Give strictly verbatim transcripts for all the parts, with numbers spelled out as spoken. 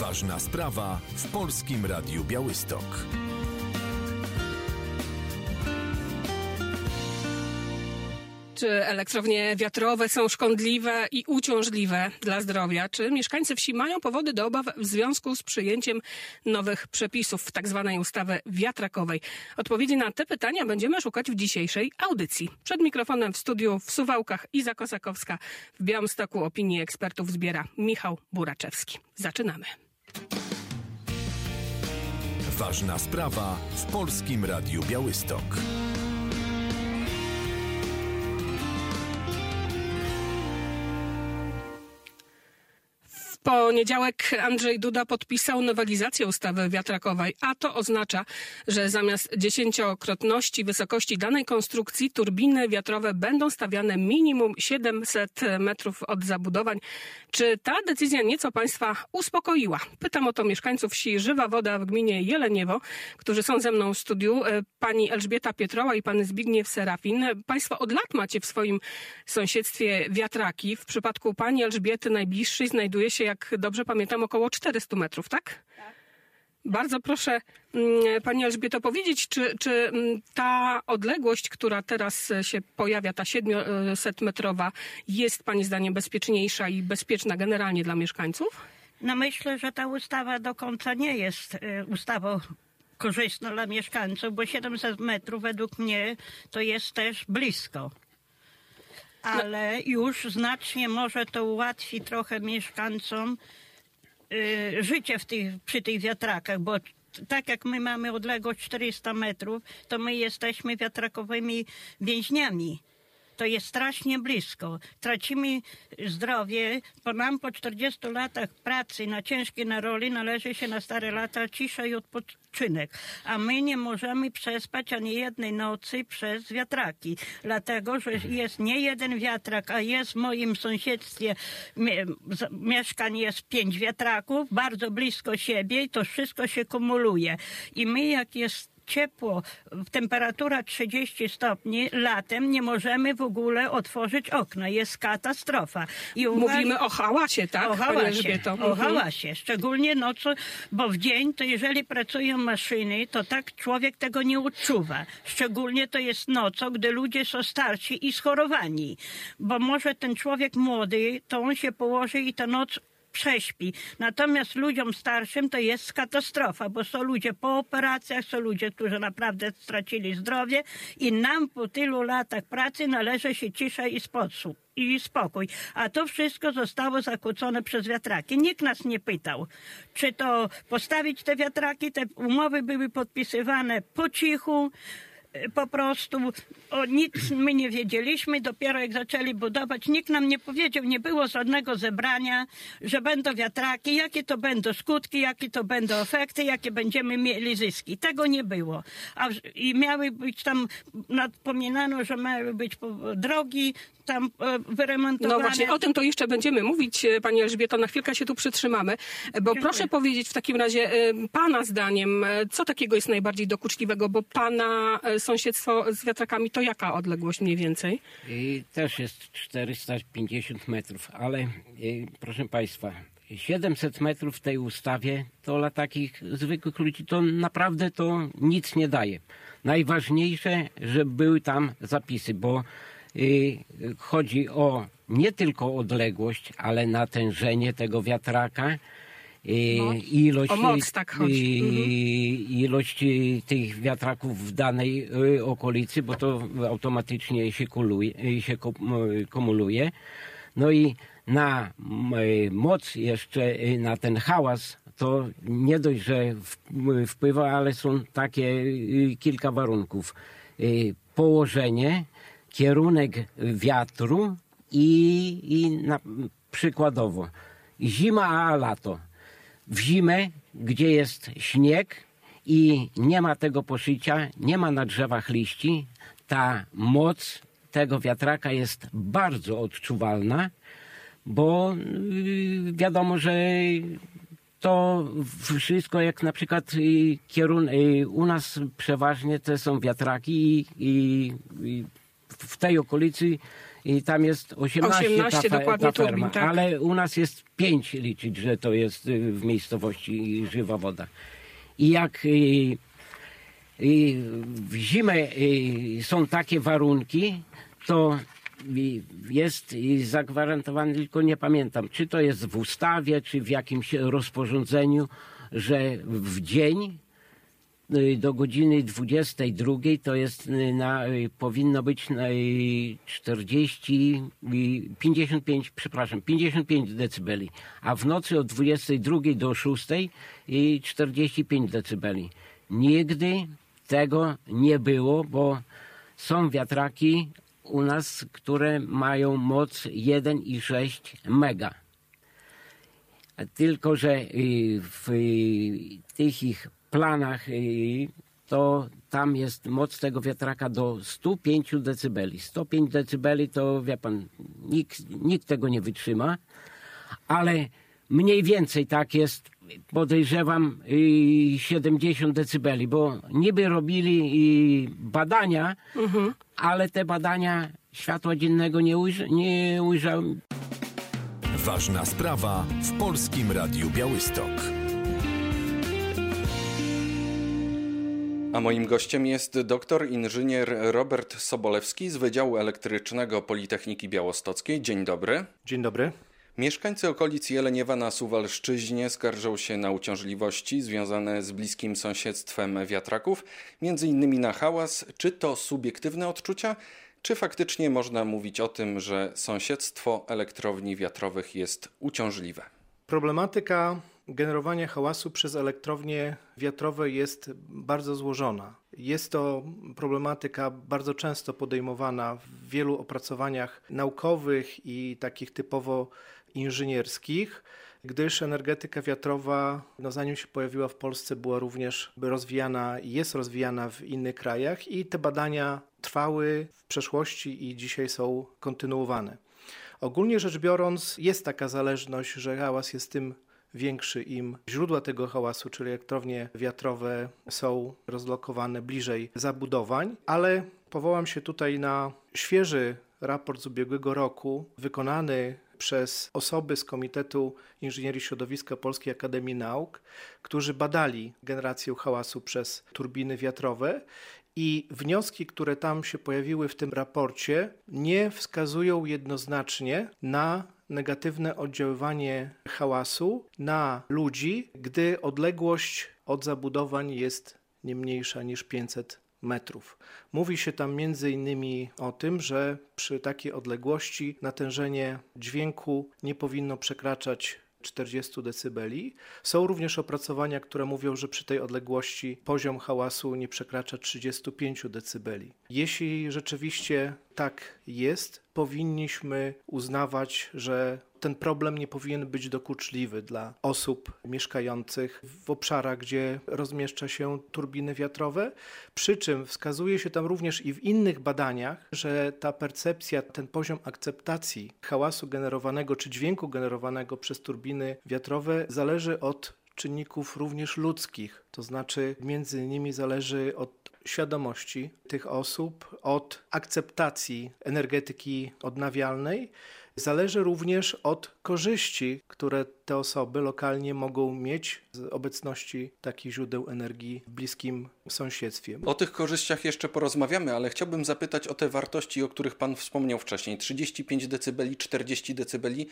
Ważna sprawa w Polskim Radiu Białystok. Czy elektrownie wiatrowe są szkodliwe i uciążliwe dla zdrowia? Czy mieszkańcy wsi mają powody do obaw w związku z przyjęciem nowych przepisów tzw. ustawy wiatrakowej? Odpowiedzi na te pytania będziemy szukać w dzisiejszej audycji. Przed mikrofonem w studiu w Suwałkach Iza Kosakowska, w Białymstoku opinii ekspertów zbiera Michał Buraczewski. Zaczynamy. Ważna sprawa w Polskim Radiu Białystok. W poniedziałek Andrzej Duda podpisał nowelizację ustawy wiatrakowej, a to oznacza, że zamiast dziesięciokrotności wysokości danej konstrukcji turbiny wiatrowe będą stawiane minimum siedemset metrów od zabudowań. Czy ta decyzja nieco Państwa uspokoiła? Pytam o to mieszkańców wsi Żywa Woda w gminie Jeleniewo, którzy są ze mną w studiu. Pani Elżbieta Pietroła i pan Zbigniew Serafin. Państwo od lat macie w swoim sąsiedztwie wiatraki. W przypadku pani Elżbiety najbliższej znajduje się, jak dobrze pamiętam, około czterysta metrów, tak? Tak. Bardzo proszę pani Elżbieto powiedzieć, czy, czy ta odległość, która teraz się pojawia, ta siedemsetmetrowa, jest pani zdaniem bezpieczniejsza i bezpieczna generalnie dla mieszkańców? No myślę, że ta ustawa do końca nie jest ustawą korzystną dla mieszkańców, bo siedemset metrów według mnie to jest też blisko. Ale już znacznie może to ułatwi trochę mieszkańcom y, życie w tych, przy tych wiatrakach, bo t- tak jak my mamy odległość czterysta metrów, to my jesteśmy wiatrakowymi więźniami. To jest strasznie blisko. Tracimy zdrowie, bo nam po czterdziestu latach pracy na ciężkiej na roli należy się na stare lata cisza i odpoczynek. A my nie możemy przespać ani jednej nocy przez wiatraki. Dlatego, że jest nie jeden wiatrak, a jest w moim sąsiedztwie mieszkań jest pięć wiatraków, bardzo blisko siebie i to wszystko się kumuluje. I my jak jest ciepło, temperatura trzydzieści stopni, latem nie możemy w ogóle otworzyć okna. Jest katastrofa. I Mówimy uważ... o hałasie, tak? O hałasie, o hałasie. Szczególnie nocą, bo w dzień to jeżeli pracują maszyny, to tak człowiek tego nie odczuwa. Szczególnie to jest nocą, gdy ludzie są starsi i schorowani. Bo może ten człowiek młody, to on się położy i ta noc prześpi. Natomiast ludziom starszym to jest katastrofa, bo są ludzie po operacjach, są ludzie, którzy naprawdę stracili zdrowie i nam po tylu latach pracy należy się cisza i spokój. I spokój. A to wszystko zostało zakłócone przez wiatraki. Nikt nas nie pytał, czy to postawić te wiatraki. Te umowy były podpisywane po cichu, po prostu o nic my nie wiedzieliśmy, dopiero jak zaczęli budować, nikt nam nie powiedział, nie było żadnego zebrania, że będą wiatraki, jakie to będą skutki, jakie to będą efekty, jakie będziemy mieli zyski. Tego nie było. A, i miały być tam, nadpominano, że miały być drogi tam e, wyremontowane. No właśnie, o tym to jeszcze będziemy mówić, pani Elżbieto, na chwilkę się tu przytrzymamy, bo Dziękuję. Proszę powiedzieć w takim razie, pana zdaniem, co takiego jest najbardziej dokuczliwego, bo pana sąsiedztwo z wiatrakami to jaka odległość mniej więcej? I też jest czterysta pięćdziesiąt metrów, ale proszę państwa, siedemset metrów w tej ustawie to dla takich zwykłych ludzi to naprawdę to nic nie daje. Najważniejsze, że były tam zapisy, bo y, chodzi o nie tylko odległość, ale natężenie tego wiatraka, Moc. Ilość, o moc tak chodzi. Mhm. Ilość tych wiatraków w danej okolicy, bo to automatycznie się, kuluje, się kumuluje. No i na moc jeszcze, na ten hałas, to nie dość, że wpływa, ale są takie kilka warunków. Położenie, kierunek wiatru i, i na, przykładowo zima, a lato. W zimę, gdzie jest śnieg i nie ma tego poszycia, nie ma na drzewach liści, ta moc tego wiatraka jest bardzo odczuwalna, bo yy, wiadomo, że to wszystko jak na przykład yy, kierun- yy, u nas przeważnie to są wiatraki i, i, i w tej okolicy i tam jest osiemnaście, osiemnaście ta, dokładnie ta ferma, turbin, tak. ale u nas jest pięć liczyć, że to jest y, w miejscowości Żywa Woda. I jak y, y, w zimę y, są takie warunki, to y, jest y, zagwarantowane, tylko nie pamiętam, czy to jest w ustawie, czy w jakimś rozporządzeniu, że w dzień do godziny dwudziestej drugiej to jest na, powinno być na czterdzieści, pięćdziesiąt pięć, przepraszam, pięćdziesiąt pięć decybeli, a w nocy od dwudziestej drugiej do szóstej i czterdzieści pięć decybeli. Nigdy tego nie było, bo są wiatraki u nas, które mają moc jeden i sześć mega. Tylko że w tych ich planach to tam jest moc tego wiatraka do sto pięć decybeli. sto pięć decybeli to, wie pan, nikt, nikt tego nie wytrzyma, ale mniej więcej tak jest, podejrzewam, siedemdziesiąt decybeli, bo niby robili badania, mhm. ale te badania światła dziennego nie, ujrza, nie ujrzały. Ważna sprawa w Polskim Radiu Białystok. A moim gościem jest doktor inżynier Robert Sobolewski z Wydziału Elektrycznego Politechniki Białostockiej. Dzień dobry. Dzień dobry. Mieszkańcy okolic Jeleniewa na Suwalszczyźnie skarżą się na uciążliwości związane z bliskim sąsiedztwem wiatraków, między innymi na hałas. Czy to subiektywne odczucia, czy faktycznie można mówić o tym, że sąsiedztwo elektrowni wiatrowych jest uciążliwe? Problematyka generowania hałasu przez elektrownie wiatrowe jest bardzo złożona. Jest to problematyka bardzo często podejmowana w wielu opracowaniach naukowych i takich typowo inżynierskich, gdyż energetyka wiatrowa, no zanim się pojawiła w Polsce, była również rozwijana i jest rozwijana w innych krajach i te badania trwały w przeszłości i dzisiaj są kontynuowane. Ogólnie rzecz biorąc, jest taka zależność, że hałas jest tym większy, im źródła tego hałasu, czyli elektrownie wiatrowe, są rozlokowane bliżej zabudowań, ale powołam się tutaj na świeży raport z ubiegłego roku, wykonany przez osoby z Komitetu Inżynierii Środowiska Polskiej Akademii Nauk, którzy badali generację hałasu przez turbiny wiatrowe. I wnioski, które tam się pojawiły w tym raporcie, nie wskazują jednoznacznie na negatywne oddziaływanie hałasu na ludzi, gdy odległość od zabudowań jest nie mniejsza niż pięćset metrów. Mówi się tam między innymi o tym, że przy takiej odległości natężenie dźwięku nie powinno przekraczać czterdzieści decybeli. Są również opracowania, które mówią, że przy tej odległości poziom hałasu nie przekracza trzydzieści pięć decybeli. Jeśli rzeczywiście tak jest, powinniśmy uznawać, że ten problem nie powinien być dokuczliwy dla osób mieszkających w obszarach, gdzie rozmieszcza się turbiny wiatrowe. Przy czym wskazuje się tam również i w innych badaniach, że ta percepcja, ten poziom akceptacji hałasu generowanego czy dźwięku generowanego przez turbiny wiatrowe zależy od czynników również ludzkich. To znaczy między innymi zależy od świadomości tych osób, od akceptacji energetyki odnawialnej. Zależy również od korzyści, które te osoby lokalnie mogą mieć z obecności takich źródeł energii w bliskim sąsiedztwie. O tych korzyściach jeszcze porozmawiamy, ale chciałbym zapytać o te wartości, o których Pan wspomniał wcześniej. trzydzieści pięć decybeli, czterdzieści decybeli.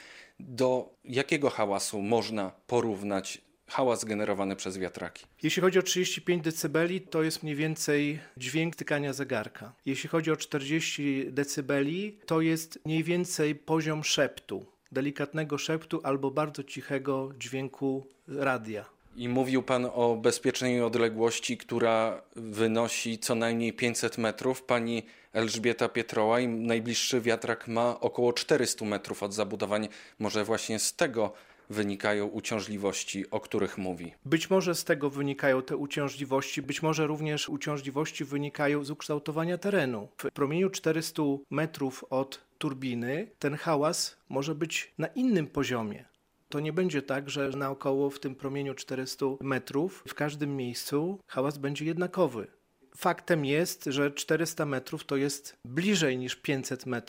Do jakiego hałasu można porównać hałas generowany przez wiatraki? Jeśli chodzi o trzydzieści pięć decybeli, to jest mniej więcej dźwięk tykania zegarka. Jeśli chodzi o czterdzieści decybeli, to jest mniej więcej poziom szeptu, delikatnego szeptu albo bardzo cichego dźwięku radia. I mówił Pan o bezpiecznej odległości, która wynosi co najmniej pięćset metrów. Pani Elżbieta Pietroła i najbliższy wiatrak ma około czterysta metrów od zabudowań. Może właśnie z tego wynikają uciążliwości, o których mówi? Być może z tego wynikają te uciążliwości, być może również uciążliwości wynikają z ukształtowania terenu. W promieniu czterysta metrów od turbiny ten hałas może być na innym poziomie. To nie będzie tak, że naokoło w tym promieniu czterysta metrów w każdym miejscu hałas będzie jednakowy. Faktem jest, że czterysta metrów to jest bliżej niż pięćset metrów.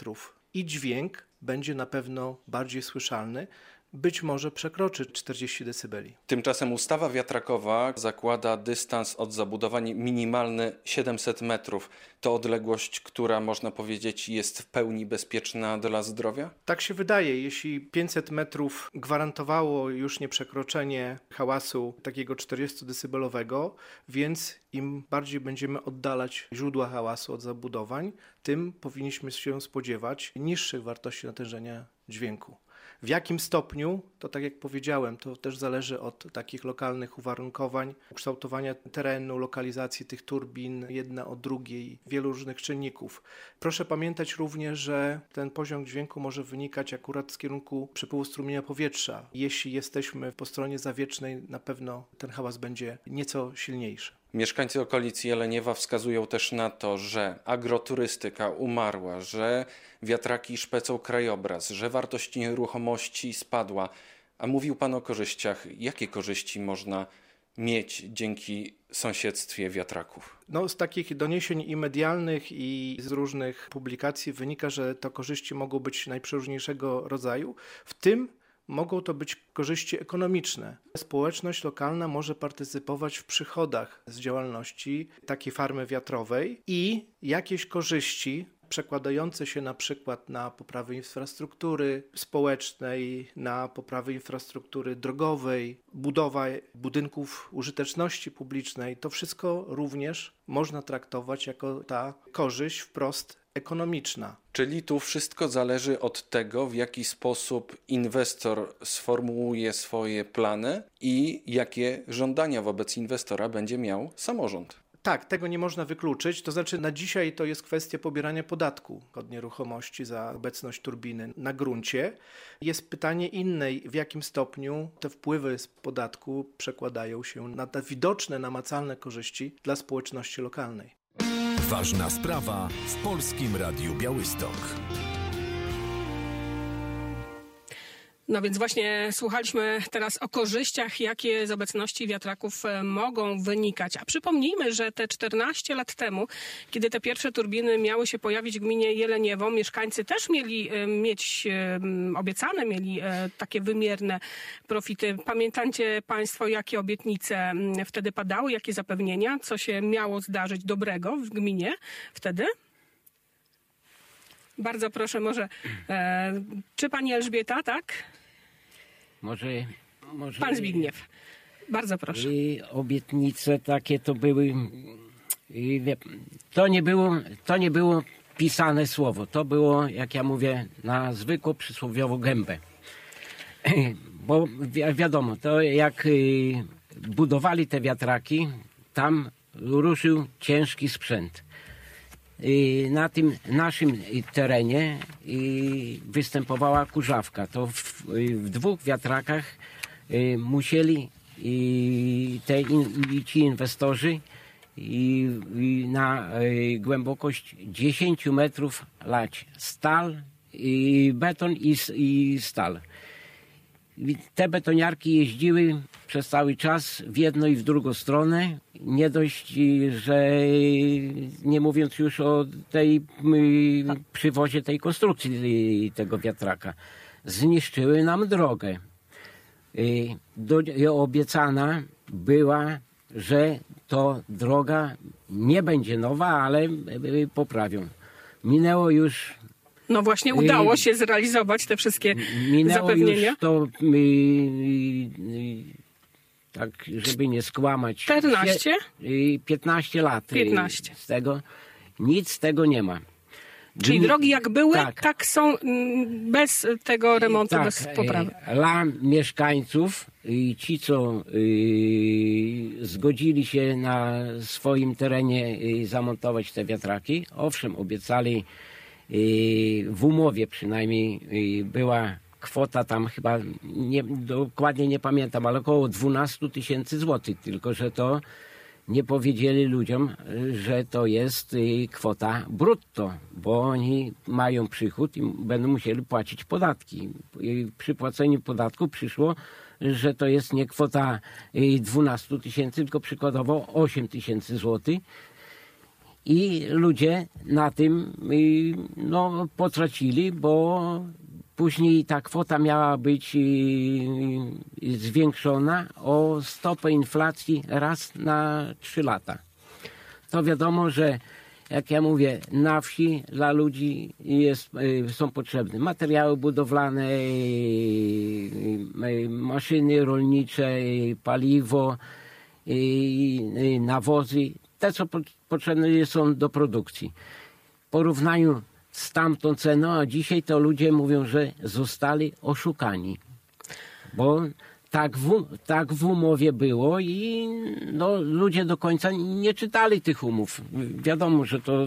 i dźwięk będzie na pewno bardziej słyszalny. Być może przekroczy czterdzieści decybeli. Tymczasem ustawa wiatrakowa zakłada dystans od zabudowań minimalny siedemset metrów. To odległość, która można powiedzieć jest w pełni bezpieczna dla zdrowia? Tak się wydaje. Jeśli pięćset metrów gwarantowało już nieprzekroczenie hałasu takiego czterdziestodecybelowego, więc im bardziej będziemy oddalać źródła hałasu od zabudowań, tym powinniśmy się spodziewać niższych wartości natężenia dźwięku. W jakim stopniu, to tak jak powiedziałem, to też zależy od takich lokalnych uwarunkowań, ukształtowania terenu, lokalizacji tych turbin, jedna od drugiej, wielu różnych czynników. Proszę pamiętać również, że ten poziom dźwięku może wynikać akurat z kierunku przepływu strumienia powietrza. Jeśli jesteśmy po stronie zawietrznej, na pewno ten hałas będzie nieco silniejszy. Mieszkańcy okolic Jeleniewa wskazują też na to, że agroturystyka umarła, że wiatraki szpecą krajobraz, że wartość nieruchomości spadła. A mówił Pan o korzyściach. Jakie korzyści można mieć dzięki sąsiedztwie wiatraków? No, z takich doniesień i medialnych, i z różnych publikacji wynika, że to korzyści mogą być najprzeróżniejszego rodzaju, w tym mogą to być korzyści ekonomiczne. Społeczność lokalna może partycypować w przychodach z działalności takiej farmy wiatrowej i jakieś korzyści przekładające się na przykład na poprawę infrastruktury społecznej, na poprawę infrastruktury drogowej, budowa budynków użyteczności publicznej, to wszystko również można traktować jako ta korzyść wprost ekonomiczna. Czyli tu wszystko zależy od tego, w jaki sposób inwestor sformułuje swoje plany i jakie żądania wobec inwestora będzie miał samorząd. Tak, tego nie można wykluczyć. To znaczy na dzisiaj to jest kwestia pobierania podatku od nieruchomości za obecność turbiny na gruncie. Jest pytanie inne, w jakim stopniu te wpływy z podatku przekładają się na te widoczne, namacalne korzyści dla społeczności lokalnej. Ważna sprawa w Polskim Radiu Białystok. No więc właśnie słuchaliśmy teraz o korzyściach, jakie z obecności wiatraków mogą wynikać. A przypomnijmy, że te czternaście lat temu, kiedy te pierwsze turbiny miały się pojawić w gminie Jeleniewo, mieszkańcy też mieli mieć obiecane, mieli takie wymierne profity. Pamiętacie Państwo, jakie obietnice wtedy padały, jakie zapewnienia, co się miało zdarzyć dobrego w gminie wtedy? Bardzo proszę, może, e, czy pani Elżbieta, tak? Może, może... Pan Zbigniew. Bardzo proszę. I obietnice takie to były... I wie, to, nie było, to nie było pisane słowo. To było, jak ja mówię, na zwykłą przysłowiową gębę. Bo wi- wiadomo, to jak y, budowali te wiatraki, tam ruszył ciężki sprzęt. I na tym naszym terenie występowała kurzawka. To w, w dwóch wiatrakach musieli te in, ci inwestorzy i, i na głębokość dziesięć metrów lać stal, i beton i, i stal. Te betoniarki jeździły przez cały czas w jedną i w drugą stronę. Nie dość, że nie mówiąc już o tej przywozie tej konstrukcji tego wiatraka, zniszczyły nam drogę. Do, obiecana była, że to droga nie będzie nowa, ale poprawią. Minęło już... No właśnie udało się zrealizować te wszystkie Minęło zapewnienia. Już to, y, y, tak żeby nie skłamać, czternaście? Y, piętnaście lat. piętnaście. Z tego nic z tego nie ma. Czyli Gmi- drogi jak były, tak. tak są mm, bez tego remontu, Tak, bez poprawy. y, dla mieszkańców i ci, co y, zgodzili się na swoim terenie y, zamontować te wiatraki, owszem, obiecali, w umowie przynajmniej była kwota tam chyba, nie, dokładnie nie pamiętam, ale około dwanaście tysięcy złotych, tylko że to nie powiedzieli ludziom, że to jest kwota brutto, bo oni mają przychód i będą musieli płacić podatki. Przy płaceniu podatku przyszło, że to jest nie kwota dwanaście tysięcy, tylko przykładowo osiem tysięcy złotych. I ludzie na tym no, potracili, bo później ta kwota miała być zwiększona o stopę inflacji raz na trzy lata. To wiadomo, że jak ja mówię, na wsi dla ludzi jest, są potrzebne materiały budowlane, maszyny rolnicze, paliwo, nawozy, te co potrzebne są do produkcji. W porównaniu z tamtą ceną, a dzisiaj to ludzie mówią, że zostali oszukani. Bo tak w, tak w umowie było i no, ludzie do końca nie czytali tych umów. Wiadomo, że to...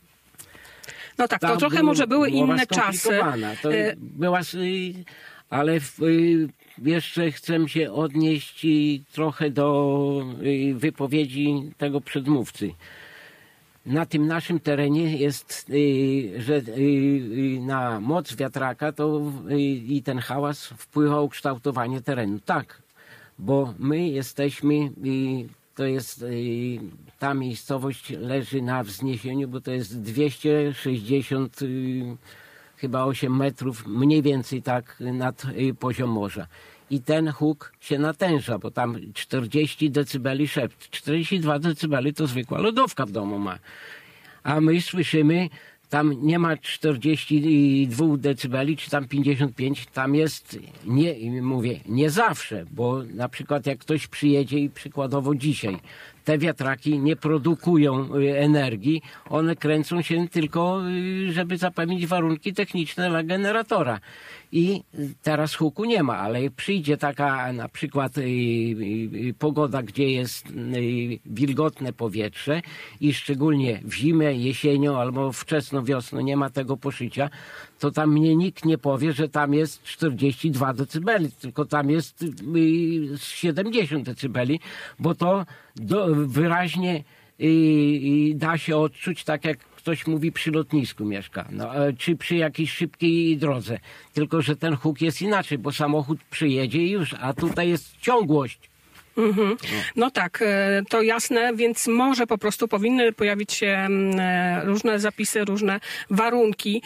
No tak, to trochę może były inne czasy. To była, ale w, jeszcze chcę się odnieść trochę do wypowiedzi tego przedmówcy. Na tym naszym terenie jest, że na moc wiatraka to i ten hałas wpływa o kształtowanie terenu. Tak, bo my jesteśmy, to jest, ta miejscowość leży na wzniesieniu, bo to jest dwieście sześćdziesiąt chyba osiem metrów, mniej więcej tak nad poziom morza. I ten huk się natęża, bo tam czterdzieści decybeli szept. czterdzieści dwa decybeli to zwykła lodówka w domu ma. A my słyszymy, tam nie ma czterdzieści dwa decybeli, czy tam pięćdziesiąt pięć, tam jest, nie, mówię, nie zawsze, bo na przykład jak ktoś przyjedzie i przykładowo dzisiaj, te wiatraki nie produkują energii, one kręcą się tylko, żeby zapewnić warunki techniczne dla generatora. I teraz huku nie ma, ale przyjdzie taka na przykład y, y, pogoda, gdzie jest y, wilgotne powietrze i szczególnie w zimę, jesienią albo wczesną wiosną nie ma tego poszycia, to tam mnie nikt nie powie, że tam jest czterdzieści dwa decybeli, tylko tam jest y, siedemdziesiąt decybeli, bo to do, wyraźnie y, y, da się odczuć, tak jak ktoś mówi, przy lotnisku mieszka, no, czy przy jakiejś szybkiej drodze. Tylko że ten huk jest inaczej, bo samochód przyjedzie i już, a tutaj jest ciągłość. Mhm. No tak, to jasne, więc może po prostu powinny pojawić się różne zapisy, różne warunki,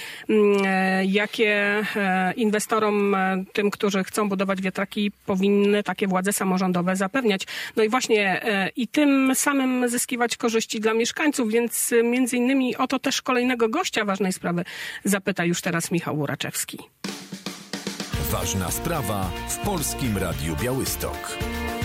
jakie inwestorom, tym, którzy chcą budować wiatraki, powinny takie władze samorządowe zapewniać. No i właśnie i tym samym zyskiwać korzyści dla mieszkańców, więc między innymi o to też kolejnego gościa ważnej sprawy zapyta już teraz Michał Uraczewski. Ważna sprawa w Polskim Radiu Białystok.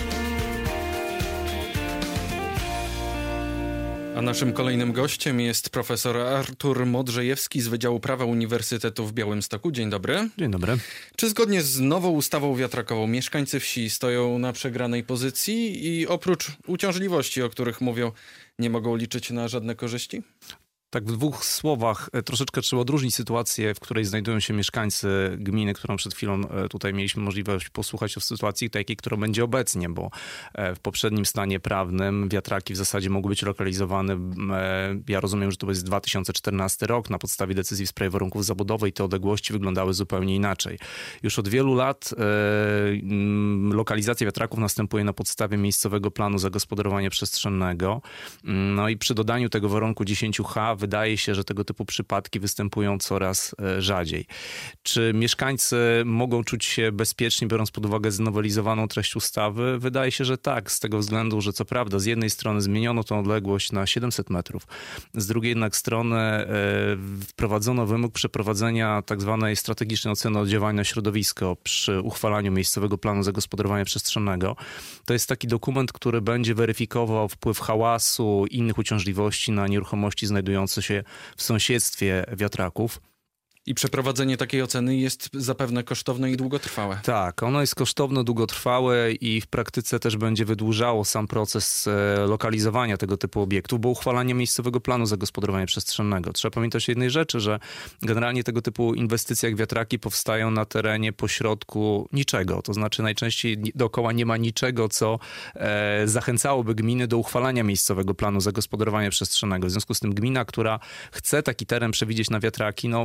A naszym kolejnym gościem jest profesor Artur Modrzejewski z Wydziału Prawa Uniwersytetu w Białymstoku. Dzień dobry. Dzień dobry. Czy zgodnie z nową ustawą wiatrakową mieszkańcy wsi stoją na przegranej pozycji i oprócz uciążliwości, o których mówią, nie mogą liczyć na żadne korzyści? Tak w dwóch słowach troszeczkę trzeba odróżnić sytuację, w której znajdują się mieszkańcy gminy, którą przed chwilą tutaj mieliśmy możliwość posłuchać o sytuacji takiej, która będzie obecnie, bo w poprzednim stanie prawnym wiatraki w zasadzie mogły być lokalizowane, ja rozumiem, że to jest dwa tysiące czternasty rok, na podstawie decyzji w sprawie warunków zabudowy i te odległości wyglądały zupełnie inaczej. Już od wielu lat lokalizacja wiatraków następuje na podstawie miejscowego planu zagospodarowania przestrzennego. No i przy dodaniu tego warunku dziesięć H wydaje się, że tego typu przypadki występują coraz rzadziej. Czy mieszkańcy mogą czuć się bezpiecznie, biorąc pod uwagę znowelizowaną treść ustawy? Wydaje się, że tak, z tego względu, że co prawda z jednej strony zmieniono tą odległość na siedemset metrów, z drugiej jednak strony wprowadzono wymóg przeprowadzenia tak zwanej strategicznej oceny oddziaływania na środowisko przy uchwalaniu miejscowego planu zagospodarowania przestrzennego. To jest taki dokument, który będzie weryfikował wpływ hałasu i innych uciążliwości na nieruchomości znajdujące się w sąsiedztwie wiatraków. I przeprowadzenie takiej oceny jest zapewne kosztowne i długotrwałe. Tak, ono jest kosztowne, długotrwałe i w praktyce też będzie wydłużało sam proces lokalizowania tego typu obiektów, bo uchwalanie miejscowego planu zagospodarowania przestrzennego. Trzeba pamiętać o jednej rzeczy, że generalnie tego typu inwestycje jak wiatraki powstają na terenie pośrodku niczego. To znaczy najczęściej dookoła nie ma niczego, co e, zachęcałoby gminy do uchwalania miejscowego planu zagospodarowania przestrzennego. W związku z tym gmina, która chce taki teren przewidzieć na wiatraki, no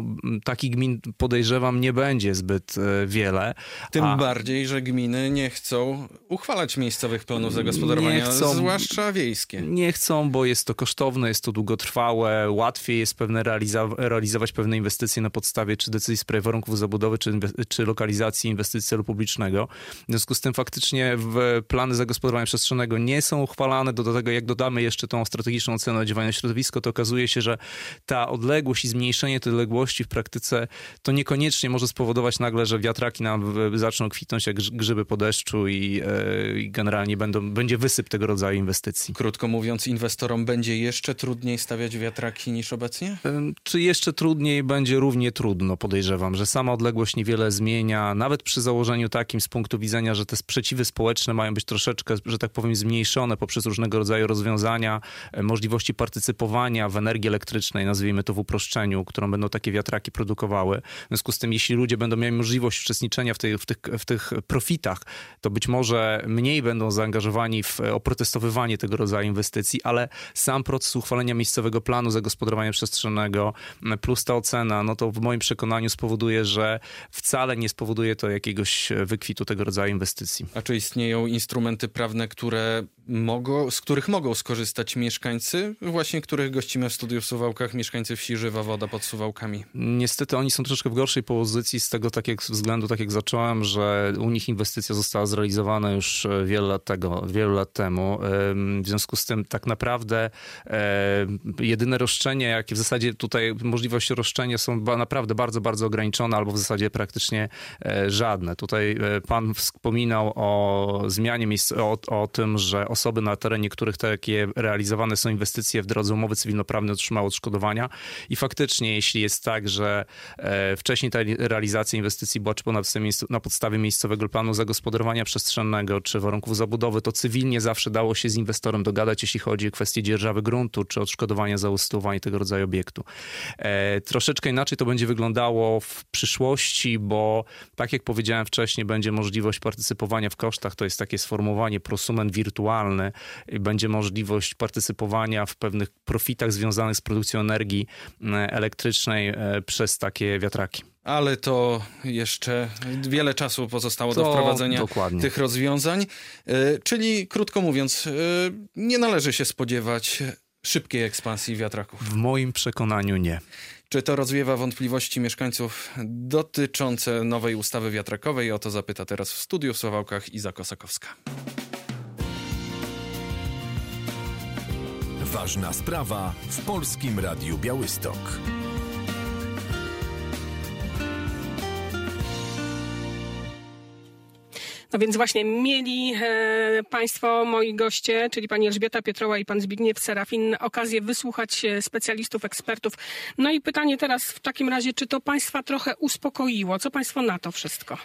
takich gmin, podejrzewam, nie będzie zbyt wiele. Tym A... bardziej, że gminy nie chcą uchwalać miejscowych planów zagospodarowania, Nie chcą, zwłaszcza wiejskie. Nie chcą, bo jest to kosztowne, jest to długotrwałe, łatwiej jest pewne realiza- realizować pewne inwestycje na podstawie czy decyzji w sprawie warunków zabudowy, czy, inwe- czy lokalizacji inwestycji celu publicznego. W związku z tym faktycznie w plany zagospodarowania przestrzennego nie są uchwalane. Do tego, jak dodamy jeszcze tą strategiczną ocenę oddziaływania na środowisko, to okazuje się, że ta odległość i zmniejszenie tej odległości w praktyce to niekoniecznie może spowodować nagle, że wiatraki nam zaczną kwitnąć jak grzyby po deszczu i, i generalnie będą, będzie wysyp tego rodzaju inwestycji. Krótko mówiąc, inwestorom będzie jeszcze trudniej stawiać wiatraki niż obecnie? Czy jeszcze trudniej? Będzie równie trudno, podejrzewam, że sama odległość niewiele zmienia, nawet przy założeniu takim z punktu widzenia, że te sprzeciwy społeczne mają być troszeczkę, że tak powiem, zmniejszone poprzez różnego rodzaju rozwiązania, możliwości partycypowania w energii elektrycznej, nazwijmy to w uproszczeniu, którą będą takie wiatraki produkowały. W związku z tym, jeśli ludzie będą mieli możliwość uczestniczenia w, tej, w, tych, w tych profitach, to być może mniej będą zaangażowani w oprotestowywanie tego rodzaju inwestycji, ale sam proces uchwalenia miejscowego planu zagospodarowania przestrzennego plus ta ocena, no to w moim przekonaniu spowoduje, że wcale nie spowoduje to jakiegoś wykwitu tego rodzaju inwestycji. A czy istnieją instrumenty prawne, które mogą, z których mogą skorzystać mieszkańcy, właśnie których gościmy w studiu w Suwałkach, mieszkańcy wsi Żywa Woda pod Suwałkami? Niestety oni są troszeczkę w gorszej pozycji z tego tak jak, względu, tak jak zacząłem, że u nich inwestycja została zrealizowana już wiele lat, tego, wiele lat temu. W związku z tym tak naprawdę jedyne roszczenie, jakie w zasadzie tutaj możliwości roszczenia są naprawdę bardzo, bardzo ograniczone albo w zasadzie praktycznie żadne. Tutaj pan wspominał o zmianie miejsc, o, o tym, że osoby na terenie, których takie realizowane są inwestycje w drodze umowy cywilnoprawnej otrzymały odszkodowania i faktycznie jeśli jest tak, że wcześniej ta realizacja inwestycji była czy na podstawie miejscowego planu zagospodarowania przestrzennego czy warunków zabudowy, to cywilnie zawsze dało się z inwestorem dogadać, jeśli chodzi o kwestię dzierżawy gruntu czy odszkodowania za usytuowanie tego rodzaju obiektu. E, troszeczkę inaczej to będzie wyglądało w przyszłości, bo tak jak powiedziałem wcześniej, będzie możliwość partycypowania w kosztach, to jest takie sformułowanie prosument wirtualny, będzie możliwość partycypowania w pewnych profitach związanych z produkcją energii elektrycznej e, przez takie wiatraki. Ale to jeszcze wiele czasu pozostało to do wprowadzenia dokładnie. tych rozwiązań. Czyli krótko mówiąc, nie należy się spodziewać szybkiej ekspansji wiatraków. W moim przekonaniu nie. Czy to rozwiewa wątpliwości mieszkańców dotyczące nowej ustawy wiatrakowej? O to zapyta teraz w studiu w Suwałkach Iza Kosakowska. Ważna sprawa w Polskim Radiu Białystok. No więc właśnie mieli e, Państwo, moi goście, czyli pani Elżbieta Pietroła i pan Zbigniew Serafin, okazję wysłuchać specjalistów, ekspertów. No i pytanie teraz w takim razie, czy to Państwa trochę uspokoiło? Co Państwo na to wszystko?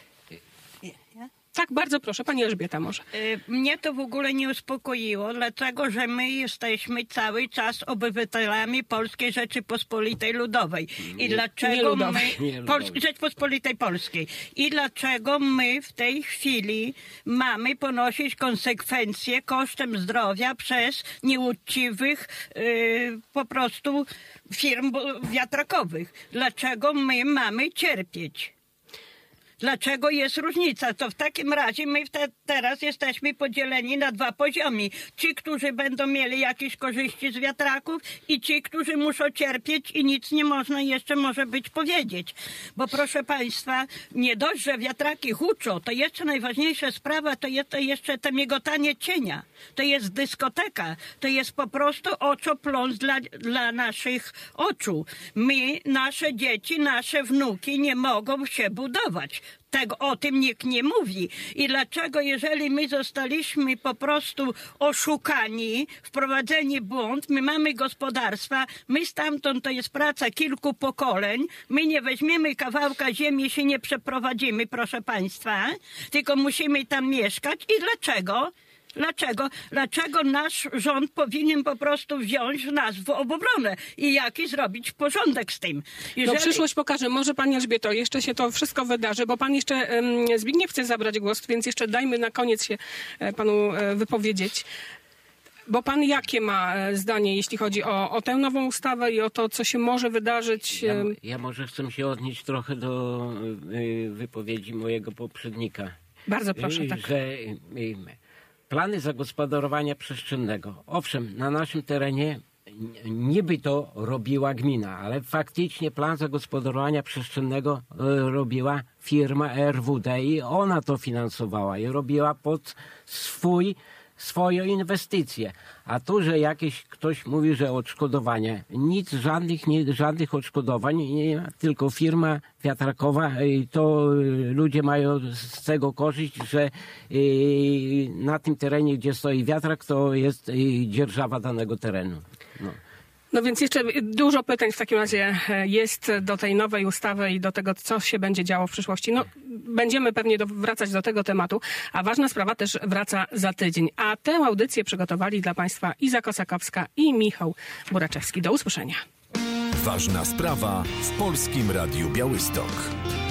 Tak, bardzo proszę, pani Elżbieta może. Mnie to w ogóle nie uspokoiło, dlatego że my jesteśmy cały czas obywatelami Polskiej Rzeczypospolitej Ludowej. I dlaczego nie ludowej. my... Nie Pols- ludowej. Rzeczypospolitej Polskiej. I dlaczego my w tej chwili mamy ponosić konsekwencje kosztem zdrowia przez nieuczciwych yy, po prostu firm wiatrakowych? Dlaczego my mamy cierpieć? Dlaczego jest różnica? To w takim razie my te, teraz jesteśmy podzieleni na dwa poziomy. Ci, którzy będą mieli jakieś korzyści z wiatraków i ci, którzy muszą cierpieć i nic nie można jeszcze może być powiedzieć. Bo proszę Państwa, nie dość, że wiatraki huczą, to jeszcze najważniejsza sprawa to jest to jeszcze to migotanie cienia. To jest dyskoteka. To jest po prostu oczopląs dla, dla naszych oczu. My, nasze dzieci, nasze wnuki nie mogą się budować. Tego, o tym nikt nie mówi. I dlaczego, jeżeli my zostaliśmy po prostu oszukani, wprowadzeni w błąd, my mamy gospodarstwa, my stamtąd, to jest praca kilku pokoleń, my nie weźmiemy kawałka ziemi, się nie przeprowadzimy, proszę Państwa, tylko musimy tam mieszkać. I dlaczego? Dlaczego? Dlaczego nasz rząd powinien po prostu wziąć nas w obronę i jaki zrobić porządek z tym? Jeżeli... No przyszłość pokaże. Może pani Elżbieto, jeszcze się to wszystko wydarzy, bo pan jeszcze, um, Zbigniew chce zabrać głos, więc jeszcze dajmy na koniec się panu wypowiedzieć. Bo pan jakie ma zdanie, jeśli chodzi o, o tę nową ustawę i o to, co się może wydarzyć? Ja, ja może chcę się odnieść trochę do y, wypowiedzi mojego poprzednika. Bardzo proszę, tak. Że y, plany zagospodarowania przestrzennego, owszem, na naszym terenie niby to robiła gmina, ale faktycznie plan zagospodarowania przestrzennego robiła firma R W D i ona to finansowała i robiła pod swój, swoje inwestycje. A tu, że jakieś ktoś mówi, że odszkodowania, nic, żadnych, nie, żadnych odszkodowań nie ma, tylko firma wiatrakowa i to ludzie mają z tego korzyść, że na tym terenie, gdzie stoi wiatrak, to jest dzierżawa danego terenu. No. No więc jeszcze dużo pytań w takim razie jest do tej nowej ustawy i do tego, co się będzie działo w przyszłości. No, będziemy pewnie do, wracać do tego tematu, a ważna sprawa też wraca za tydzień. A tę audycję przygotowali dla Państwa Iza Kosakowska i Michał Buraczewski. Do usłyszenia. Ważna sprawa w Polskim Radiu Białystok.